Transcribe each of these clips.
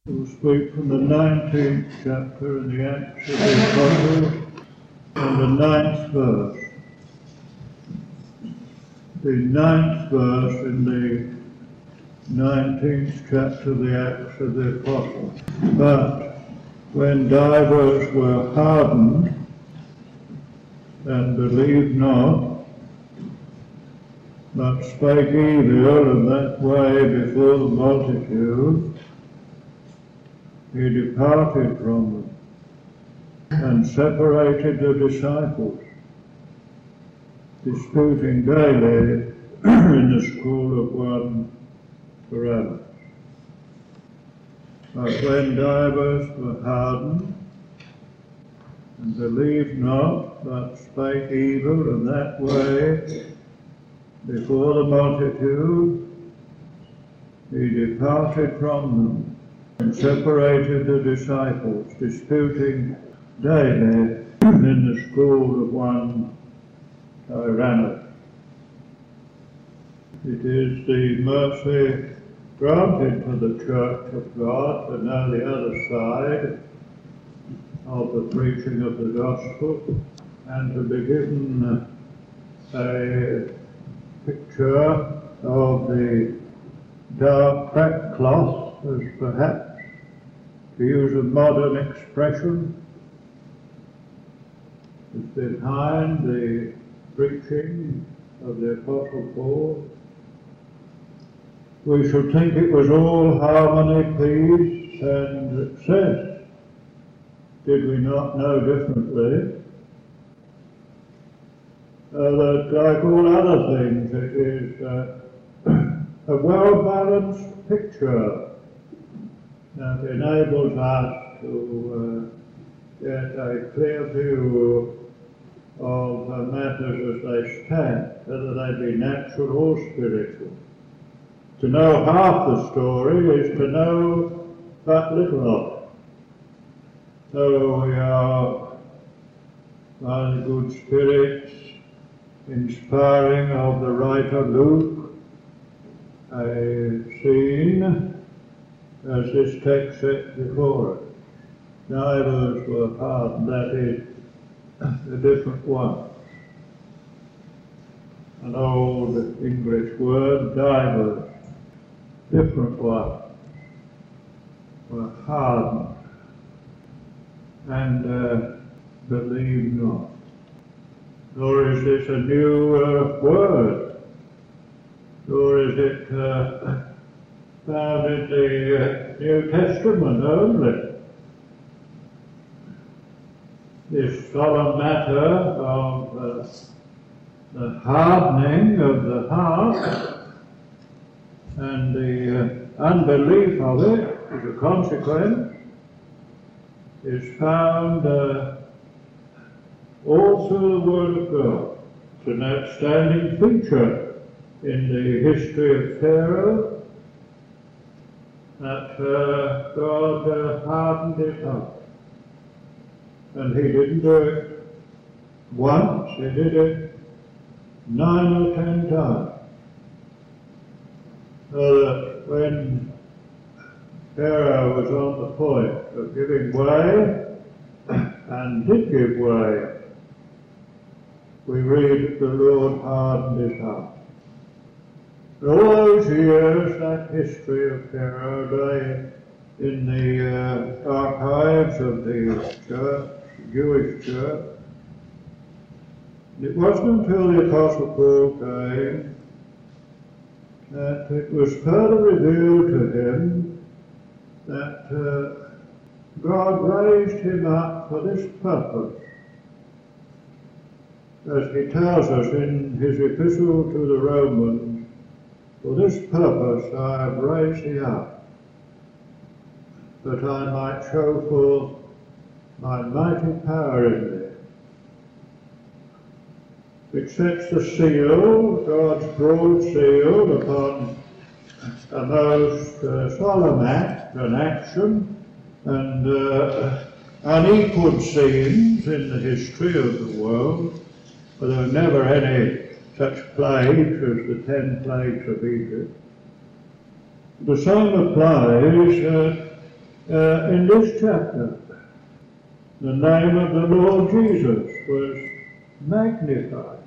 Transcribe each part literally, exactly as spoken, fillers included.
We'll speak from the nineteenth chapter in the Acts of the Apostles and the ninth verse. The ninth verse in the nineteenth chapter of the Acts of the Apostles. But when divers were hardened and believed not, but spake evil in that way before the multitude, he departed from them and separated the disciples, disputing daily in the school of one Barabbas. But when divers were hardened and believed not, but spake evil in that way before the multitude, he departed from them and separated the disciples, disputing daily in the school of one Tyrannus. It is the mercy granted to the Church of God to know the other side of the preaching of the gospel and to be given a picture of the dark sackcloth, as perhaps, to use a modern expression, is behind the preaching of the Apostle Paul. We should think it was all harmony, peace, and success, did we not know differently. Uh, that, like all other things, it is uh, a well-balanced picture that enables us to uh, get a clear view of uh, matters as they stand, whether they be natural or spiritual. To know half the story is to know but little of it. So we are, by the good spirits, inspiring of the writer Luke, a scene as this text set before us. Divers were hardened, that is a different one. An old English word, divers, different one, were hardened and uh, believed not. Nor is this a new uh, word, nor is it uh, found in the uh, New Testament only. This solemn matter of uh, the hardening of the heart and the uh, unbelief of it as a consequence is found uh, all through the Word of God. It's an outstanding feature in the history of Pharaoh that uh, God uh, hardened his heart. And he didn't do it once, he did it nine or ten times. So that when Pharaoh was on the point of giving way, and did give way, we read that the Lord hardened his heart. All those years, that history of Pharaoh lay in the uh, archives of the church, Jewish church. It wasn't until the Apostle Paul came that it was further revealed to him that uh, God raised him up for this purpose. As he tells us in his epistle to the Romans, for this purpose I have raised thee up, that I might show forth my mighty power in thee, which sets the seal, God's broad seal, upon a most uh, solemn act, an action, and uh, unequalled scenes in the history of the world. For there were never any such plagues as the ten plagues of Egypt. The same applies uh, uh, in this chapter, the name of the Lord Jesus was magnified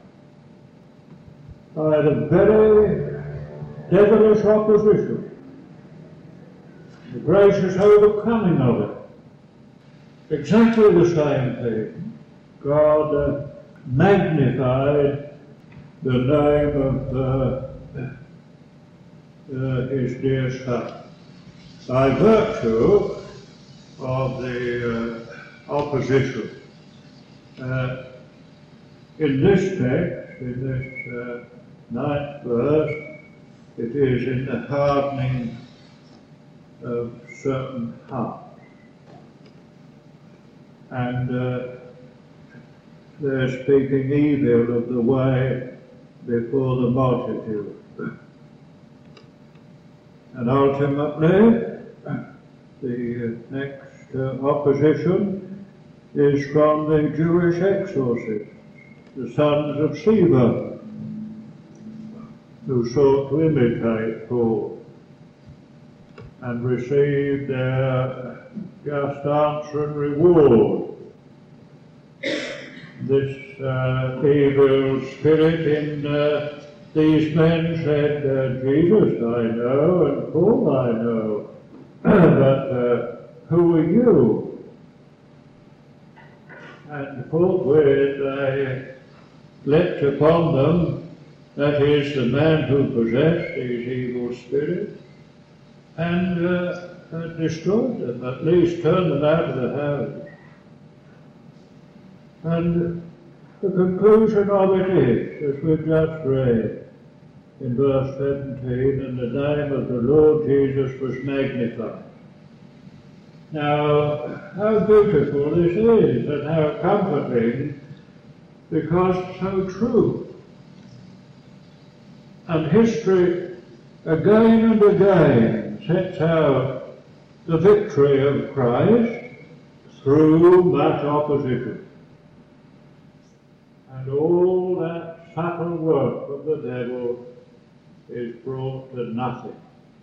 by the very devilish opposition, the gracious overcoming of it. Exactly the same thing. God uh, magnified the name of uh, uh, his dear Son by virtue of the uh, opposition. Uh, in this text, in this uh, ninth verse, it is in the hardening of certain hearts. And uh, they're speaking evil of the way before the multitude. And ultimately, the next uh, opposition is from the Jewish exorcists, the sons of Sceva, who sought to imitate Paul and received their just answer and reward. This uh, evil spirit in uh, these men said, uh, Jesus I know and Paul I know, but uh, who are you? And forthwith they leapt upon them, that is, the man who possessed these evil spirits, and uh, uh, destroyed them, at least turned them out of the house. And the conclusion of it is, as we've just read in verse seventeen, and the name of the Lord Jesus was magnified. Now, how beautiful this is, and how comforting, because it's so true. And history, again and again, sets out the victory of Christ through much opposition. And all that subtle work of the devil is brought to nothing.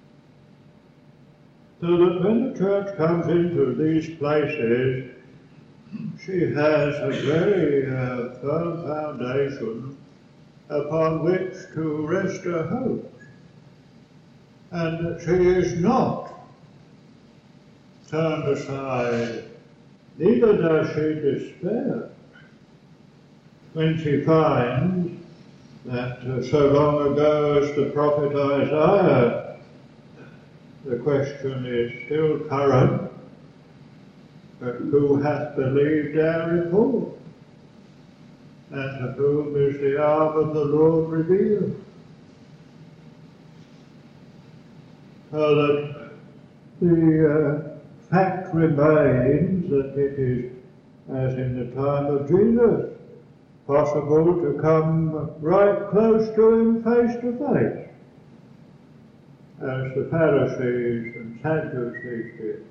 So that when the church comes into these places, she has a very uh, firm foundation upon which to rest her hopes, and that she is not turned aside, neither does she despair when she finds that uh, so long ago as the prophet Isaiah, the question is still current, but who hath believed our report? And to whom is the arm of the Lord revealed? So that the uh, fact remains that it is, as in the time of Jesus, possible to come right close to him face to face, as the Pharisees and Sadducees did,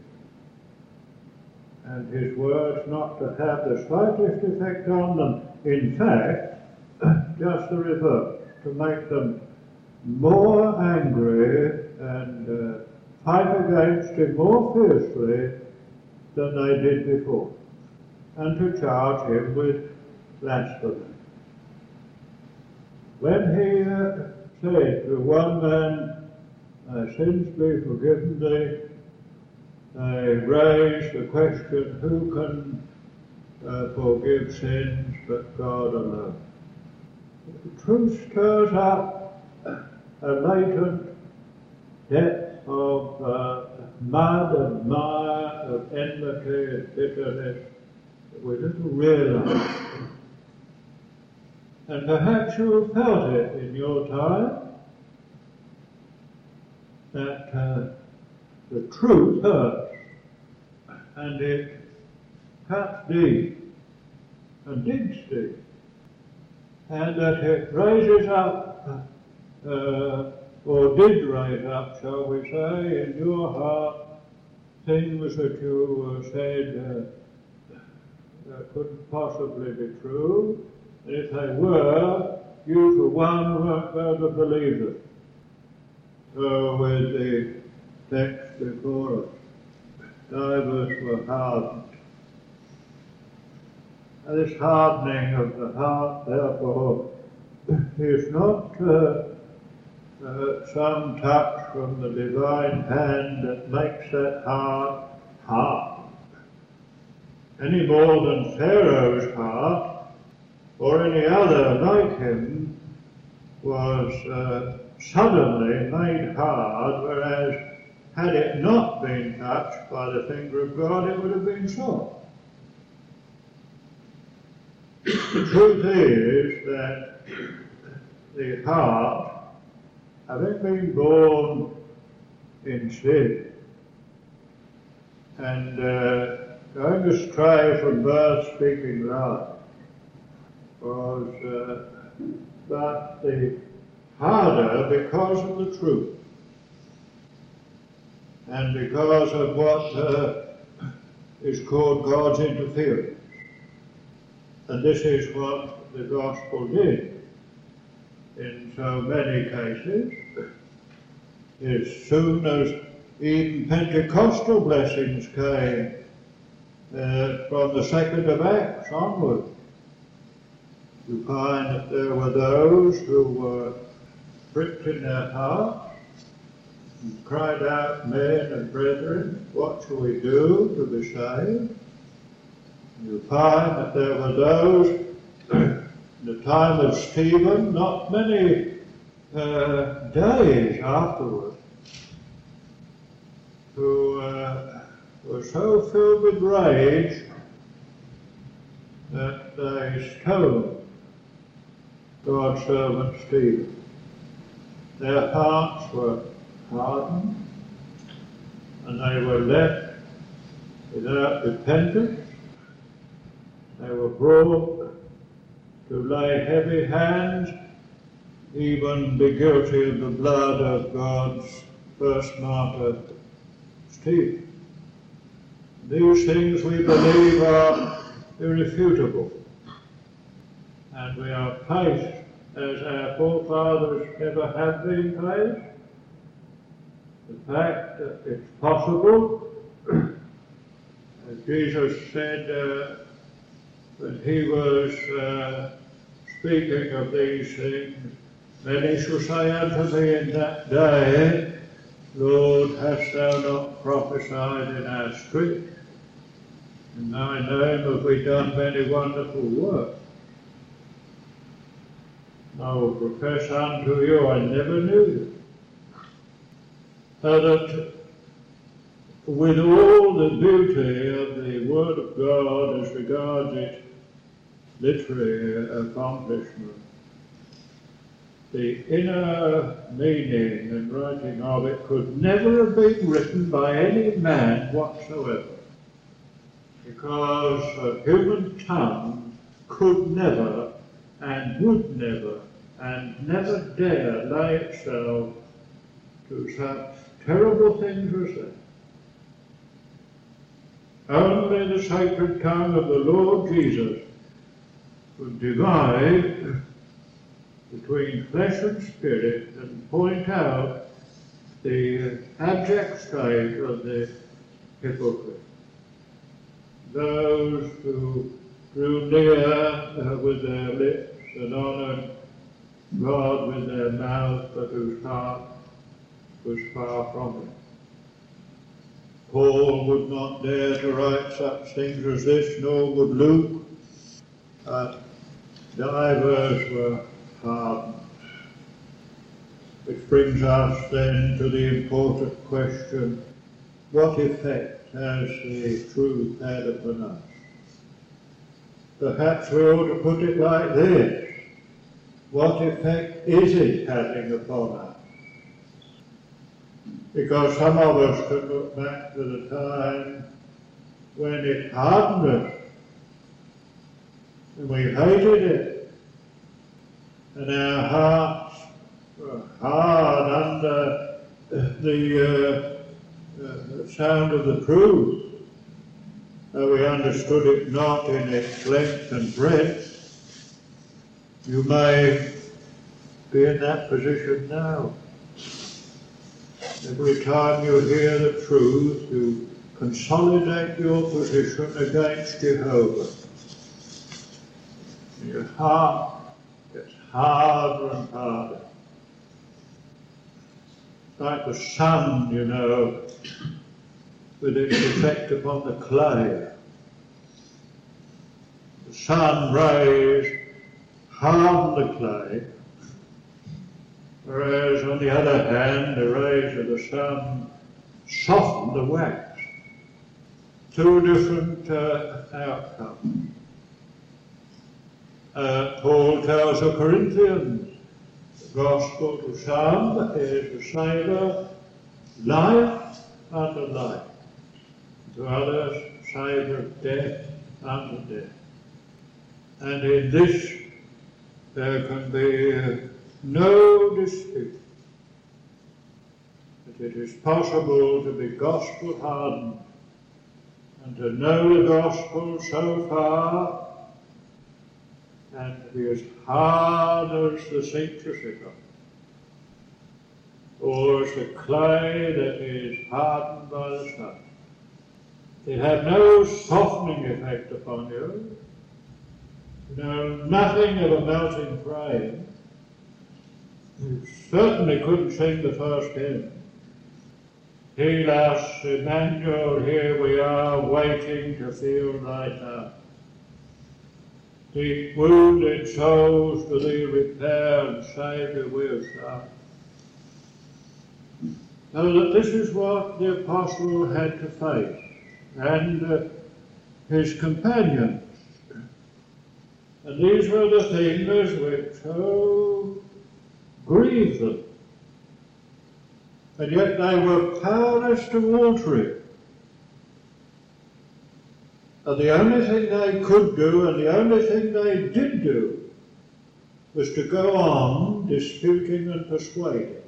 and his words not to have the slightest effect on them. In fact, just the reverse, to make them more angry and uh, fight against him more fiercely than they did before, and to charge him with blasphemy. When he uh, said to one man, "Thy sins be forgiven thee," they raised the question, who can uh, forgive sins but God alone? The truth stirs up a latent depth of uh, mud and mire, of enmity and bitterness that we little realise. And perhaps you have felt it in your time, that uh, the truth hurts, and it cuts deep and digs deep, and that it raises up, uh, or did raise up, shall we say, in your heart, things that you uh, said uh, uh, couldn't possibly be true. And if they were, you for one weren't going to believe them. So with the text before us, divers were hardened. And this hardening of the heart, therefore, is not uh, uh, some touch from the divine hand that makes that heart hard, any more than Pharaoh's heart, or any other like him, was uh, suddenly made hard, whereas had it not been touched by the finger of God, it would have been soft. The truth is that the heart, having been born in sin, and uh, going astray from birth speaking right, was uh, but the harder because of the truth, and because of what uh, is called God's interference. And this is what the gospel did in so many cases. As soon as even Pentecostal blessings came uh, from the second of Acts onward, you find that there were those who were pricked in their hearts and cried out, men and brethren, what shall we do to be saved? You find that there were those in the time of Stephen, not many uh, days afterwards, who uh, were so filled with rage that they stoned God's servant Stephen. Their hearts were hardened, and they were left without repentance. They were brought to lay heavy hands, even be guilty of the blood of God's first martyr, Stephen. These things we believe are irrefutable, and we are placed as our forefathers ever have been placed. The fact that it's possible, as Jesus said uh, when he was uh, speaking of these things, many shall say unto me in that day, Lord, hast thou not prophesied in our street? In thy name have we done many wonderful works. I will profess unto you, I never knew you. So that with all the beauty of the Word of God as regards its literary accomplishment, the inner meaning and writing of it could never have been written by any man whatsoever, because a human tongue could never and would never and never dare lay itself to such terrible things as that. Only the sacred tongue of the Lord Jesus could divide between flesh and spirit and point out the abject state of the hypocrite. Those who drew near uh, with their lips and honoured God with their mouth, but whose heart was far from it. Paul would not dare to write such things as this, nor would Luke, but divers were hardened. Which brings us then to the important question, what effect has the truth had upon us? Perhaps we ought to put it like this, what effect is it having upon us? Because some of us can look back to the time when it hardened us, and we hated it, and our hearts were hard under the uh, uh, sound of the truth, though we understood it not in its length and breadth. You may be in that position now. Every time you hear the truth, you consolidate your position against Jehovah. Your heart gets harder and harder. Like the sun, you know, with its effect upon the clay. The sun rays harden the clay, whereas on the other hand, the rays of the sun soften the wax. Two different uh, outcomes. Uh, Paul tells the Corinthians, the gospel to some is to savour life unto life, to others savour death unto death. And in this there can be uh, no dispute that it is possible to be gospel hardened and to know the gospel so far and to be as hard as the citrus hiccup, or as the clay that is hardened by the sun. It had no softening effect upon you. You know nothing of a melting frame. You certainly couldn't sing the first hymn. Heal us, Emmanuel, here we are, waiting to feel thy touch. Deep wounded souls to thee repair, and Saviour will start. So that this is what the apostle had to face, and uh, his companions. And these were the things which so grieved them. And yet they were powerless to alter it. And the only thing they could do, and the only thing they did do, was to go on disputing and persuading.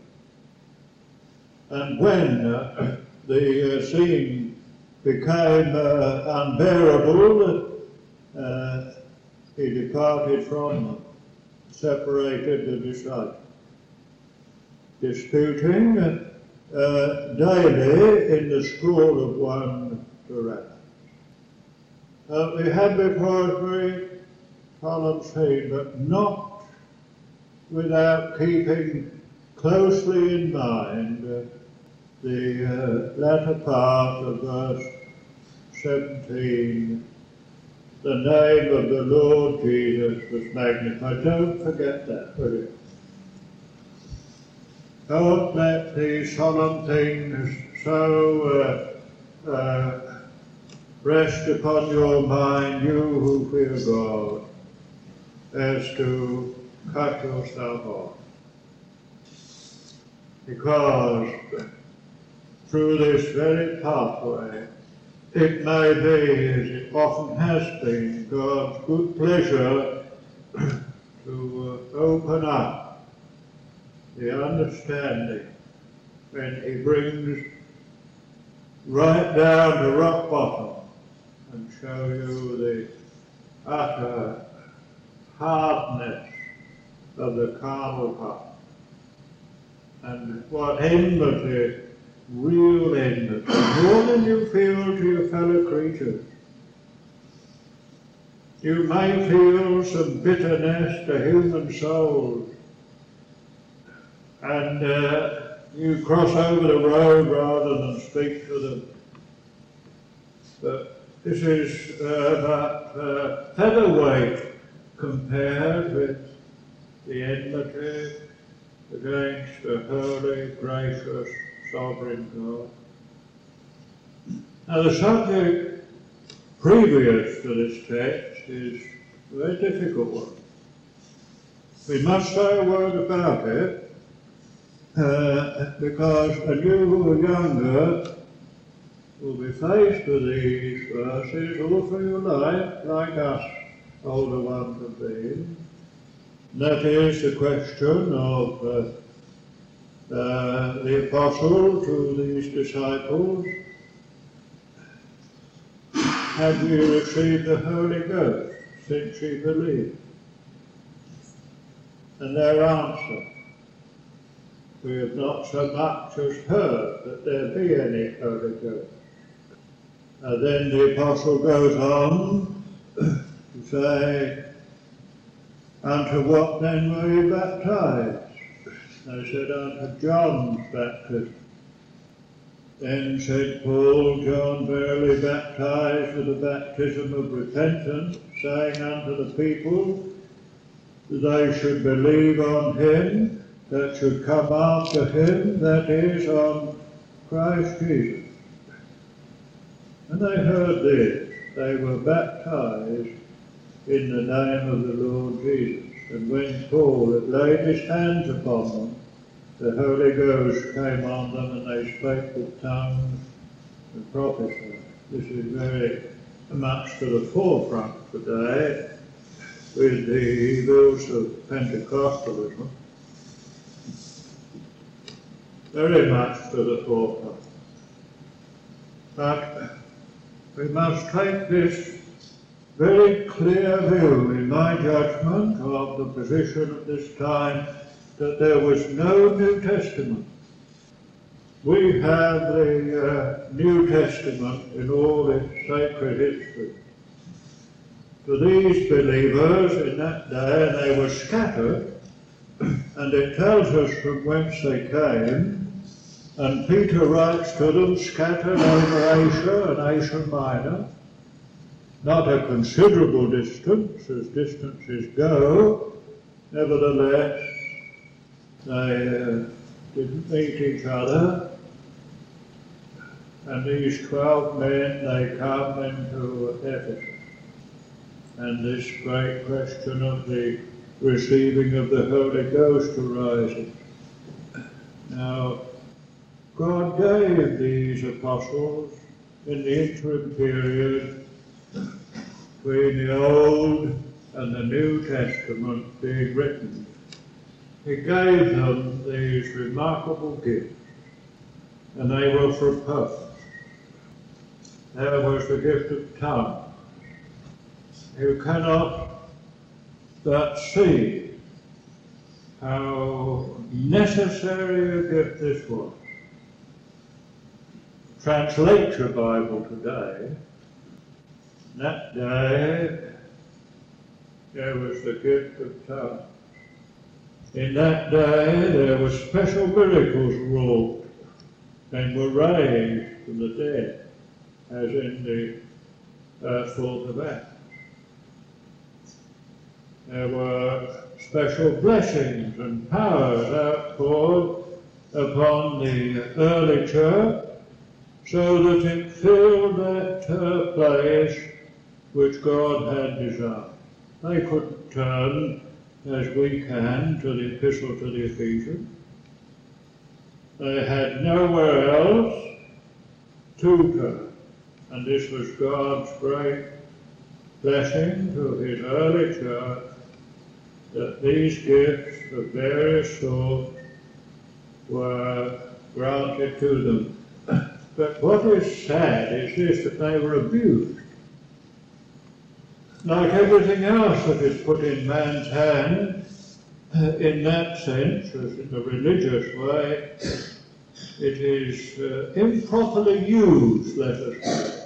And when uh, the uh, scene became uh, unbearable, uh, he departed from them, separated the disciples, disputing uh, daily in the school of one Tyrannus. Uh, we had before us very solemn scene, but not without keeping closely in mind uh, the uh, latter part of verse seventeen. The name of the Lord Jesus was magnified. Don't forget that, will you? Don't let these solemn things so uh, uh, rest upon your mind, you who fear God, as to cut yourself off. Because through this very pathway, it may be, as it often has been, God's good pleasure to uh, open up the understanding when he brings right down to rock bottom and show you the utter hardness of the carnal heart. And what enmity, real enmity, more than you feel to your fellow creatures. You may feel some bitterness to human souls, and uh, you cross over the road rather than speak to them. But this is uh, but uh, featherweight compared with the enmity against a holy, gracious, sovereign God. Now the subject previous to this text is a very difficult one. We must say a word about it, uh, because and you who are younger will be faced with these verses all through your life, like us older ones have been. That is the question of uh, uh, the apostle to these disciples: have you received the Holy Ghost since you believed? And their answer: we have not so much as heard that there be any Holy Ghost. Uh, then the apostle goes on to say, unto what then were ye baptized? They said, unto John's baptism. Then said Paul, John verily baptized with the baptism of repentance, saying unto the people that they should believe on him that should come after him, that is, on Christ Jesus. And they heard this, they were baptized in the name of the Lord Jesus. And when Paul had laid his hands upon them, the Holy Ghost came on them, and they spake with tongues and prophesied. This is very much to the forefront today with the evils of Pentecostalism. Very much to the forefront. But we must take this very clear view, in my judgment, of the position at this time, that there was no New Testament. We have the uh, New Testament in all its sacred history. For these believers in that day, and they were scattered, and it tells us from whence they came, and Peter writes to them, scattered over Asia and Asia Minor, not a considerable distance, as distances go. Nevertheless, they uh, didn't meet each other, and these twelve men, they come into Ephesus. And this great question of the receiving of the Holy Ghost arises. Now, God gave these apostles in the interim period between the Old and the New Testament being written. He gave them these remarkable gifts, and they were for a purpose. There was the gift of tongues. You cannot but see how necessary a gift this was. Translate your Bible today. That day, there was the gift of tongues. In that day, there were special miracles wrought and were raised from the dead, as in the uh, fourth of Acts. There were special blessings and powers outpoured upon the early church, so that it filled that uh, place which God had designed. They couldn't turn, as we can, to the Epistle to the Ephesians. They had nowhere else to turn, and this was God's great blessing to his early church, that these gifts of various sorts were granted to them. But what is sad is this, that they were abused. Like everything else that is put in man's hand, in that sense, as in the religious way, it is uh, improperly used, let us say.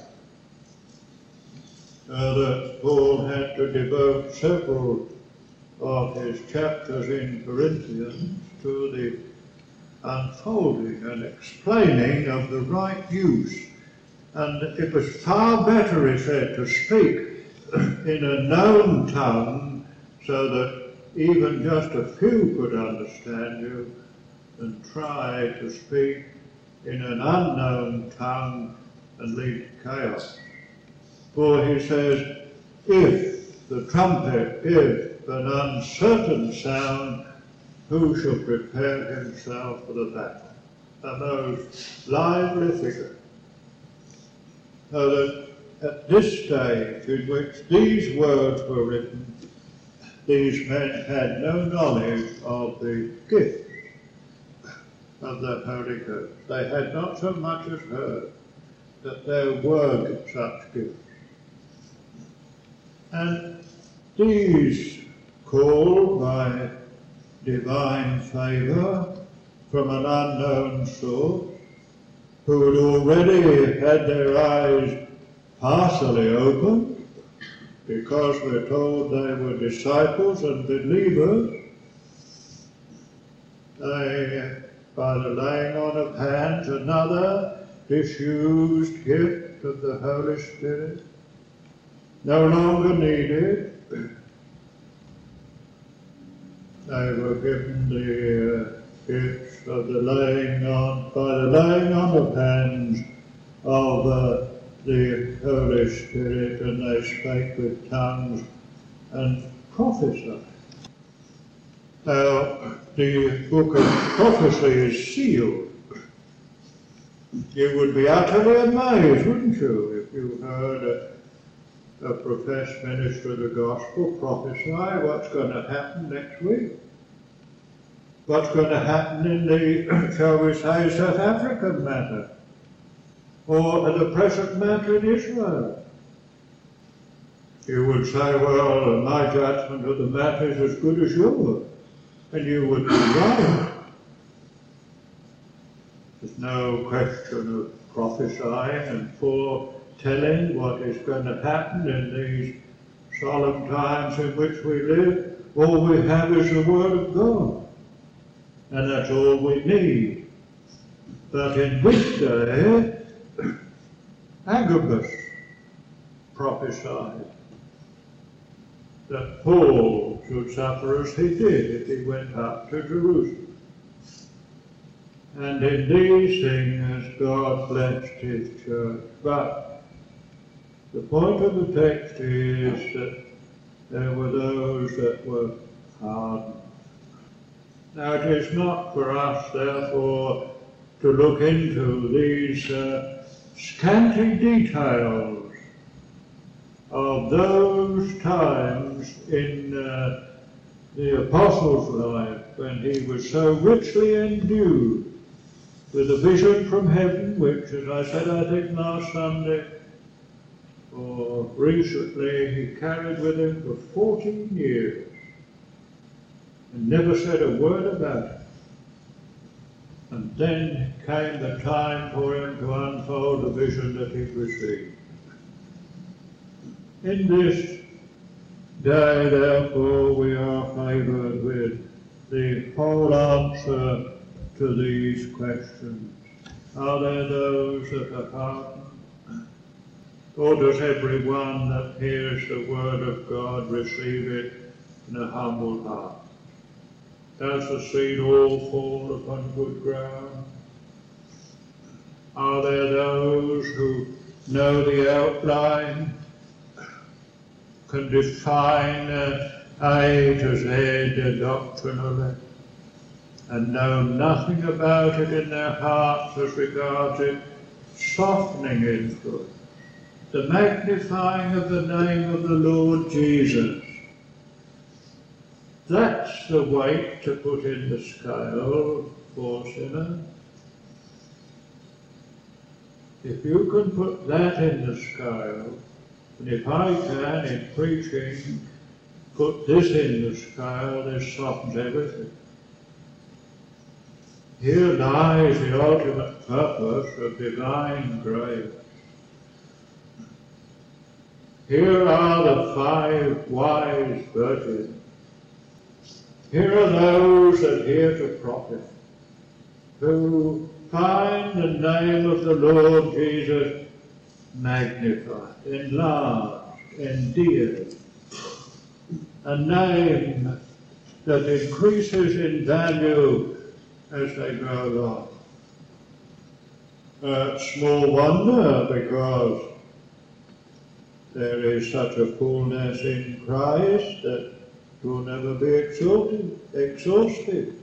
So that Paul had to devote several of his chapters in Corinthians to the unfolding and explaining of the right use. And it was far better, he said, to speak in a known tongue so that even just a few could understand you, than try to speak in an unknown tongue and lead to chaos. For he says, if the trumpet give an uncertain sound, who shall prepare himself for the battle? A most lively figure. So that at this stage in which these words were written, these men had no knowledge of the gift of the Holy Ghost. They had not so much as heard that there were such gifts. And these, called by divine favour from an unknown source, who had already had their eyes partially open, because we're told they were disciples and believers. They, by the laying on of hands, another disused gift of the Holy Spirit, no longer needed. They were given the uh, gifts of the laying on, by the laying on of hands of uh, the Holy Spirit, and they spake with tongues and prophesied. Now, the book of prophecy is sealed. You would be utterly amazed, wouldn't you, if you heard a, a professed minister of the gospel prophesy what's going to happen next week, what's going to happen in the, shall we say, South African matter, or the present matter in Israel. You would say, well, my judgment of the matter is as good as yours, and you would be right. There's no question of prophesying and foretelling what is going to happen in these solemn times in which we live. All we have is the Word of God, and that's all we need. But in this day, Agabus prophesied that Paul should suffer as he did if he went up to Jerusalem. And in these things God blessed his church. But the point of the text is that there were those that were hardened. Now it is not for us, therefore, to look into these uh, scanty details of those times in uh, the Apostle's life when he was so richly endued with a vision from heaven, which, as I said, I think last Sunday, or recently, he carried with him for fourteen years and never said a word about it. And then came the time for him to unfold the vision that he'd received. In this day, therefore, we are favoured with the whole answer to these questions. Are there those that are hardened? Or does everyone that hears the word of God receive it in a humble heart? Does the seed all fall upon good ground? Are there those who know the outline, can define uh, A to Z doctrinally, and know nothing about it in their hearts as regards its softening influence, the magnifying of the name of the Lord Jesus? That's the weight to put in the scale for sinners. If you can put that in the scale, and if I can, in preaching, put this in the scale, this softens everything. Here lies the ultimate purpose of divine grace. Here are the five wise virgins. Here are those that hear to prophet, who find the name of the Lord Jesus magnified, enlarged, endeared, a name that increases in value as they go along. Uh, small wonder, because there is such a fullness in Christ that it will never be exalted, exhausted.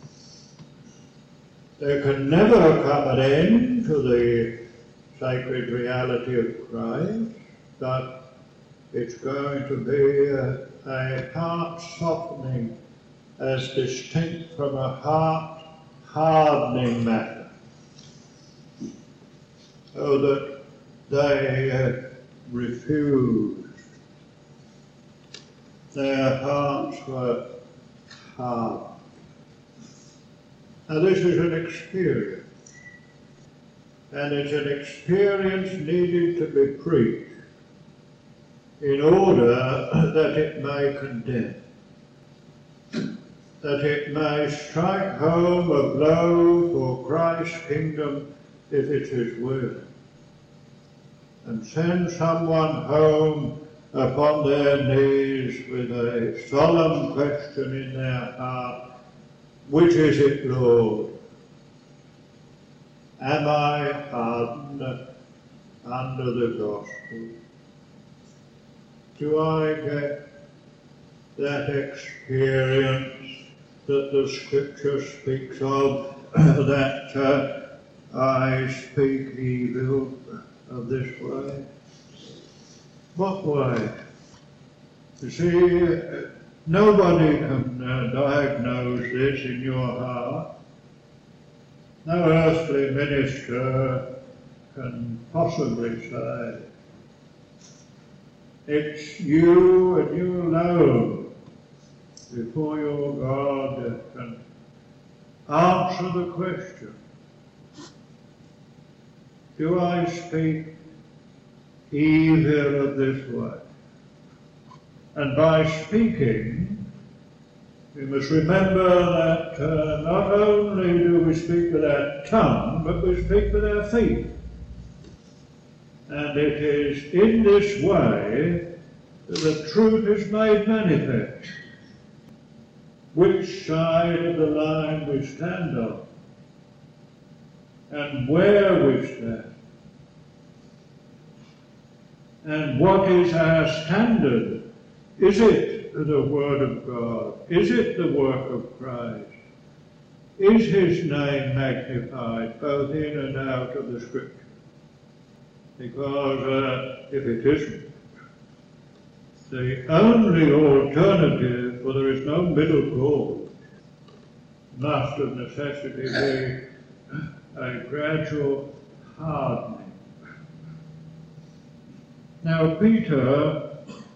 There can never come an end to the sacred reality of Christ, but it's going to be a, a heart softening as distinct from a heart hardening matter, so that they uh, refused. Their hearts were hard. Now this is an experience, and it's an experience needed to be preached. in order that it may condemn, that it may strike home a blow for Christ's kingdom if it is willing, and send someone home upon their knees with a solemn question in their heart, which is it, Lord? Am I pardoned under the gospel? Do I get that experience that the scripture speaks of, that uh, I speak evil of this way? What way? You see, nobody can uh, diagnose this in your heart. No earthly minister can possibly say. It's you and you alone before your God that can answer the question. Do I speak evil of this way? And by speaking, we must remember that uh, not only do we speak with our tongue, but we speak with our feet. And it is in this way that the truth is made manifest. Which side of the line we stand on, and where we stand, and what is our standard. Is it the Word of God? Is it the work of Christ? Is his name magnified both in and out of the Scripture? Because uh, if it isn't, the only alternative, for there is no middle course, must of necessity be a gradual hardening. Now, Peter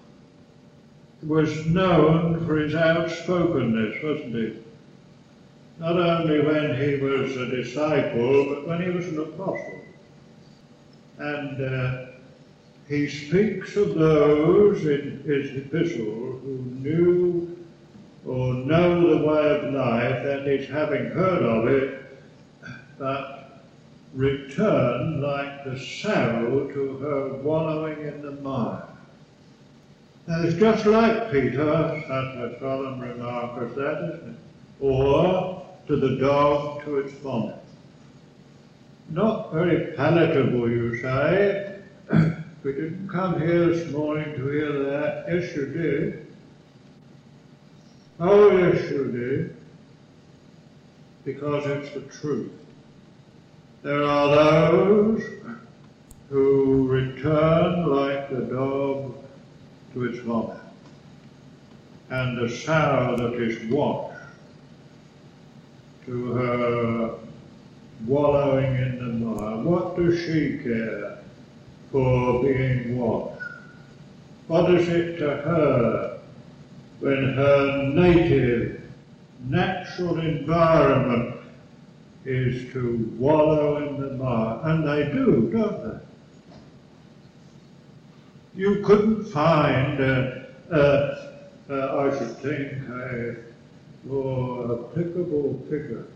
was known for his outspokenness, wasn't he? Not only when he was a disciple, but when he was an apostle. And uh, he speaks of those in his epistle who knew or know the way of life, that is, having heard of it, but return like the sow to her wallowing in the mire. Now, it's just like Peter, such a solemn remark as that, isn't it? Or to the dog to its vomit. Not very palatable, you say. We didn't come here this morning to hear that. Yes, you did. Oh, yes, you did. Because it's the truth. There are those who return like the dog to its vomit, and the sow that is washed to her wallowing in the mire. What does she care for being washed? What is it to her when her native, natural environment is to wallow in the mire? And they do, don't they? You couldn't find, uh, uh, uh, I should think, a more applicable figure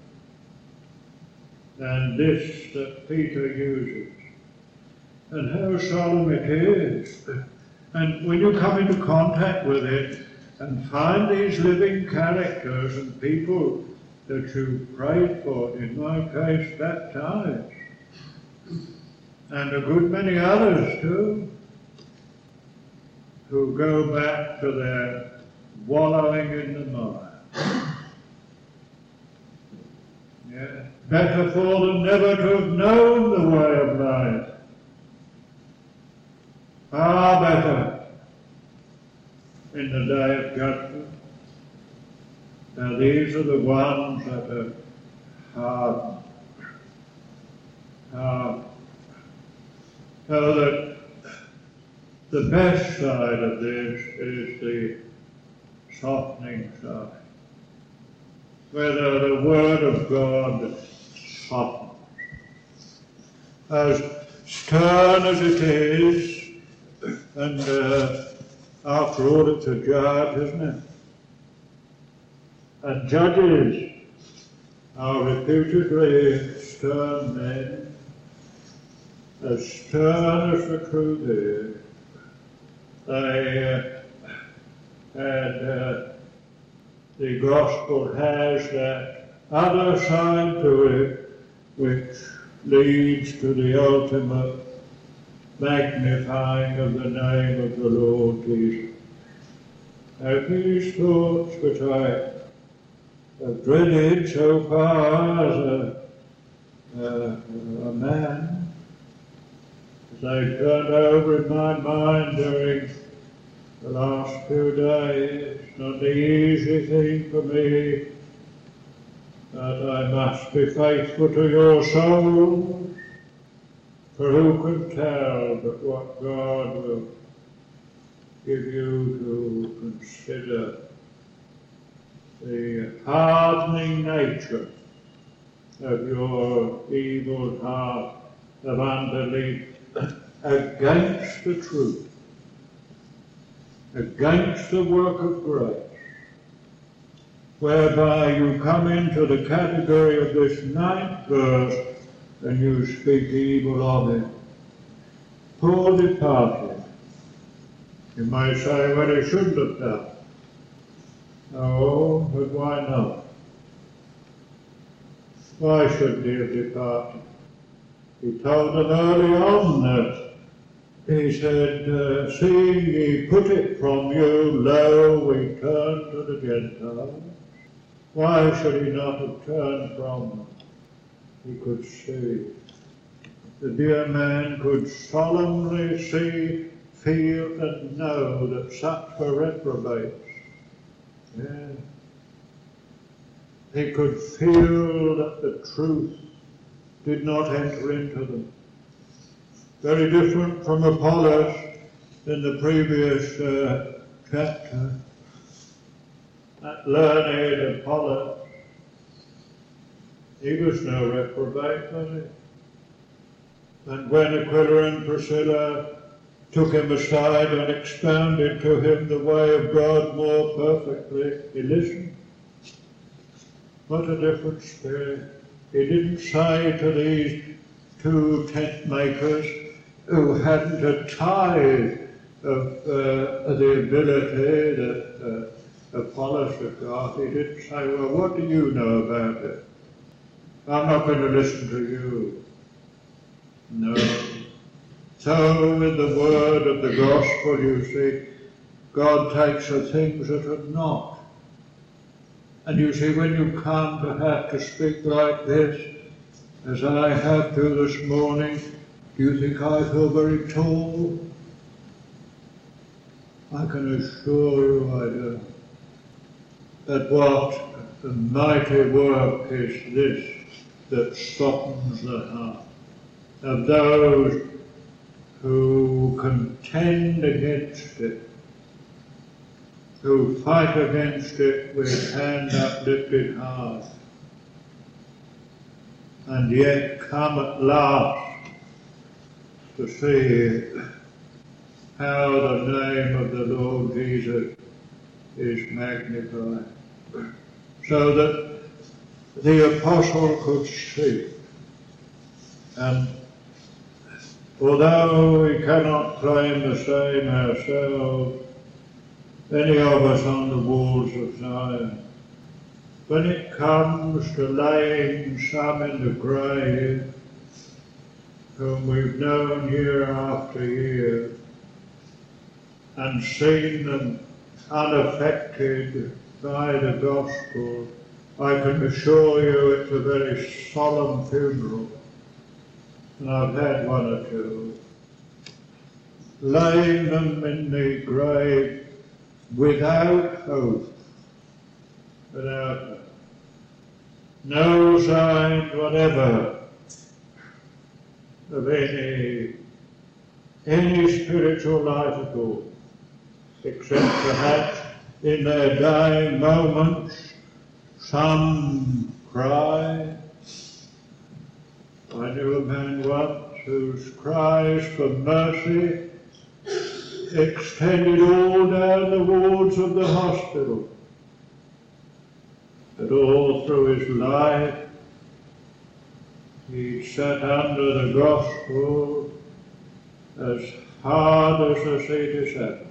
than this that Peter uses. And how solemn it is. And when you come into contact with it and find these living characters and people that you prayed for, in my case, baptized, and a good many others too, who go back to their wallowing in the mire. Yeah. Better for them never to have known the way of life. Far better in the day of judgment. Now these are the ones that are hardened. Hardened. So that the best side of this is the softening side. Whether the Word of God softens. As stern as it is, and uh, After all, it's a judge, isn't it? And judges are reputedly stern men, as stern as the truth is. They uh, had, uh, the gospel has that other side to it, which leads to the ultimate magnifying of the name of the Lord Jesus. Now these thoughts which I have dreaded so far as a, uh, a man, as they turned over in my mind during the last few days, it's not the easy thing for me that I must be faithful to your souls, for who can tell but what God will give you to consider the hardening nature of your evil heart of unbelief against the truth, against the work of grace, whereby you come into the category of this ninth verse and you speak evil of him. Paul departed. You may say, well, he shouldn't have done. No, but why not? Why shouldn't he have departed? He told them early on that he said, uh, seeing ye put it from you, lo, we turn to the Gentiles. Why should he not have turned from them? He could see. The dear man could solemnly see, feel, and know that such were reprobates. Yeah. He could feel that the truth did not enter into them. Very different from Apollos in the previous uh, chapter. That learned Apollos, he was no reprobate, was he? And when Aquila and Priscilla took him aside and expounded to him the way of God more perfectly, he listened. What a different spirit. He didn't say to these two tent makers who hadn't a tithe of uh, the ability that uh, Apollos had got, he didn't say, well, what do you know about it? I'm not going to listen to you. No. So with the word of the gospel, you see, God takes the things that are not. And you see, when you come to have to speak like this, as I have to this morning, do you think I feel very tall? I can assure you I do. That what the mighty work is this that softens the heart of those who contend against it, who fight against it with hand uplifted heart, and yet come at last to see how the name of the Lord Jesus is magnified, so that the apostle could see. And although we cannot claim the same ourselves, any of us on the walls of Zion, when it comes to laying some in the grave whom we've known year after year and seen them unaffected by the gospel, I can assure you it's a very solemn funeral. And I've had one or two. Laying them in the grave without hope, without hope. No signs whatever of any, any spiritual life at all, except perhaps in their dying moments some cry. I knew a man once whose cries for mercy extended all down the wards of the hospital. But all through his life, he sat under the gospel as hard as the seat is heaven.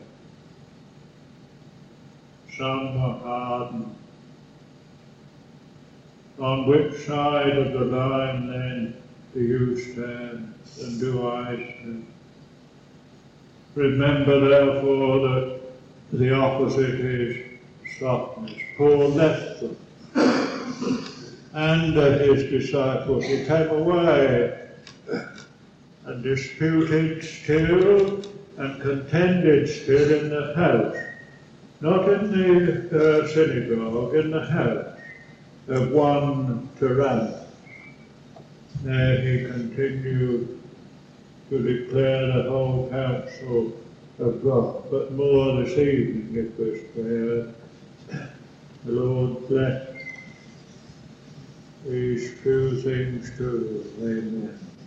Some were hardened. On which side of the line then do you stand, and do I stand? Remember therefore that the opposite is softness. Paul left them, and uh, his disciples, he came away and disputed still and contended still in the house, not in the uh, synagogue, in the house of one Tyrannus. There he continued to declare the whole counsel of God, but more this evening it was prayer. The Lord bless these few things too. Amen.